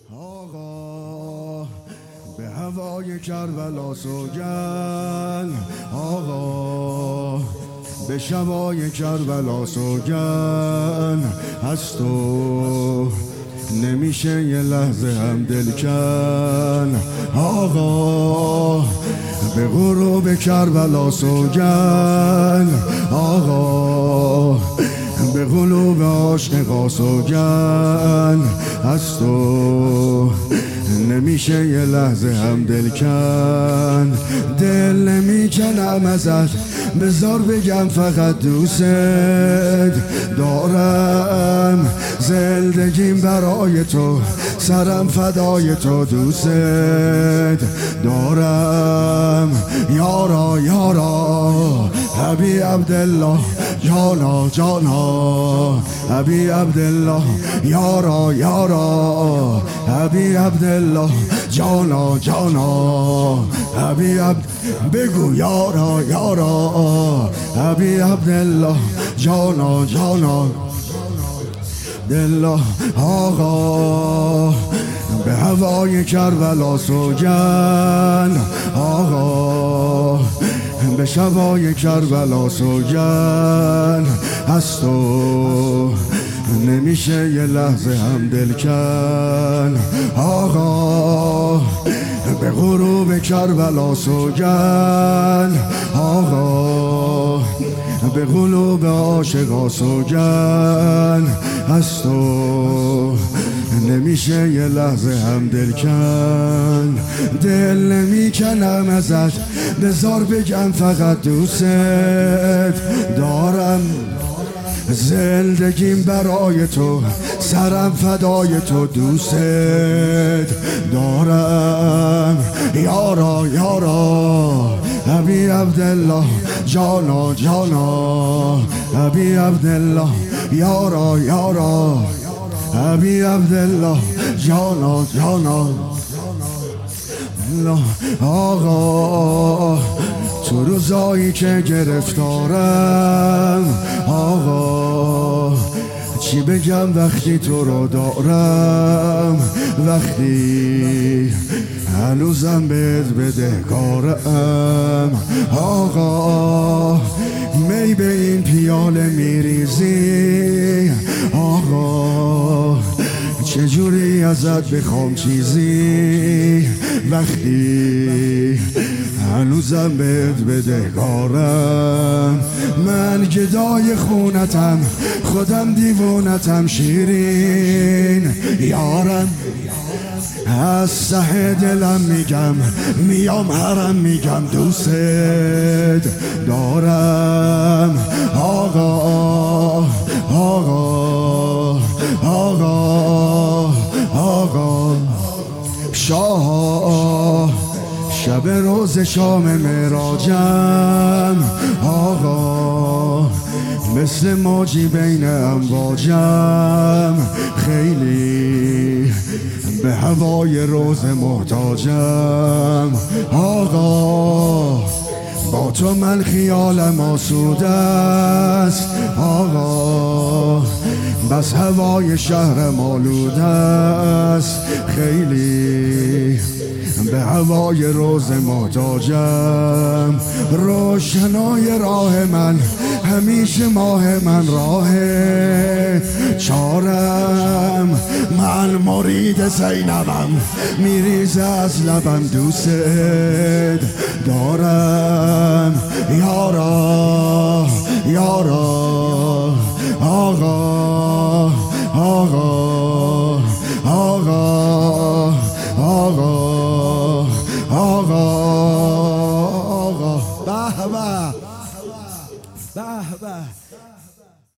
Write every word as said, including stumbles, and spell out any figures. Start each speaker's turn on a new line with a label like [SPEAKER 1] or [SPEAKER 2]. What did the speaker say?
[SPEAKER 1] آقا به هوای کربلا سوگن، آقا به شبای کربلا سوگن، از تو نمیشه یه لحظه هم دل کن. آقا به غروب کربلا سوگن، آقا به قلوب عاشقا سوگن، از تو نمیشه یه لحظه هم دل کن. دل نمیکنم ازت، بذار بگم فقط دوست دارم، زندگیم برای تو، سرم فدای تو، دوست دارم. یارا یارا ابی عبدالله، جانا جانا ابی عبدالله، یارا یارا ابی عبدالله، جانا جانا ابی عبد، بگو یارا یارا ابی عبدالله، جانا جانا دلا. آقا به هوای کربلا سوگن، آقا به شبای کربلا سوگن، از تو نمیشه یه لحظه هم دل کن. آقا به غروب کربلا سوگن، آقا به قلوب عاشقا سوگن، از تو نمیشه یه لحظه هم دل کن. دل نمیکنم ازت، بذار بگم فقط دوست دارم، زندگیم برای تو، سرم فدای تو، دوست دارم. یارا یارا ابی عبدالله، جانا جانا ابی عبدالله، یارا یارا ابی عبدالله، جانا جانا. آقا تو روزایی که گرفتارم، آقا چی بگم وقتی تو رو دارم، وقتی هنوزم بهت بدهکارم. آقا می به این پیاله میریزی، آقا چجوری ازت بخوام چیزی، وقتی هنوزم بهت بدهکارم. من گدای خونتم، خودم دیوونتم، شیرین یارم، از ته دلم میگم، میام هرم میگم دوست دارم. آقا آقا آقا آقا شاه شب روز شام معراجم، آقا مثل موجی بین امواجم، خیلی به هوای روز محتاجم. آقا با تو من خیالم آسوده است، آقا بس هوای شهرم آلوده است، خیلی به هوای روز محتاجم. روشنای راه من همیشه ماه من، راه چارم، من مرید زینبم، میریزه از لبم، دوست دارم. یارا یارا آقا آقا آقا آقا آقا آقا به به به به